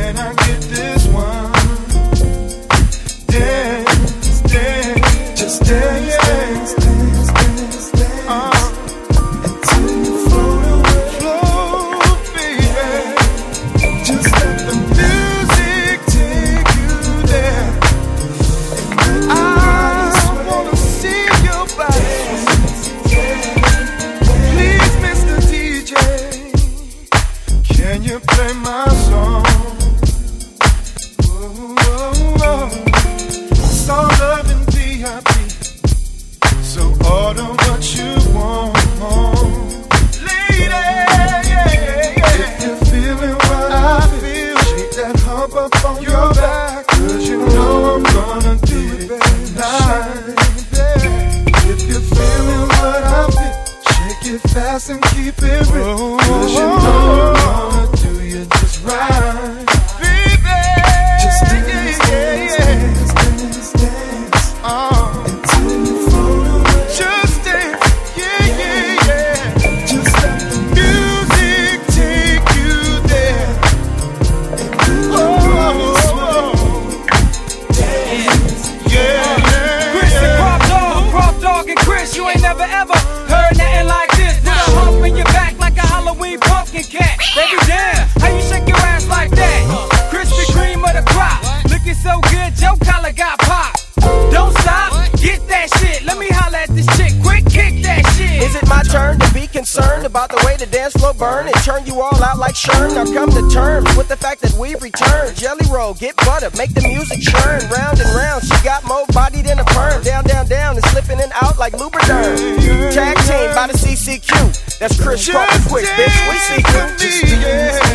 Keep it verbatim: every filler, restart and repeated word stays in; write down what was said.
Can I get this one? Dance, dance, just dance, dance, dance, dance, dance. Uh, until you float away, float, baby. Just let the music take you there. I wanna see your body. Please, Mister D J, can you play my song? Whoa, whoa, whoa. I saw love in V I P, so order what you want, lady. Yeah, yeah, yeah. If you're feeling what I feel, shake that hump up on your back, 'cause you know I'm gonna do it tonight. If you're feeling what I feel, shake it fast and keep it real, 'cause you know I'm gonna do you just right. Baby, just dance, dance, dance, dance, dance. Uh, until you float away. Just dance, yeah, yeah, yeah. Just let the music take you there. Oh, oh, oh. Dance, yeah, yeah. Chris and Crop Dog, Crop Dog and Chris, you ain't never ever heard nothing like this. Put a hump in your back like a Halloween pumpkin cat. Baby, damn, how you shake your ass like that? Krispy Kreme of the crop, looking so good, Joe collar got popped. Don't stop, get that shit. Let me holler at this chick, quick kick that shit. Is it my turn to be concerned about the way the dance floor burn and turn you all out like Sherm? Now come to terms with the fact that we've returned. Jelly roll, get butter, make the music churn. Round and round, she got more body than a perm. Down, down, down, and slipping in and out like Lubriderm. Tag team by the C C Q. That's Chris Cross, quick, bitch. We see you. Just dance,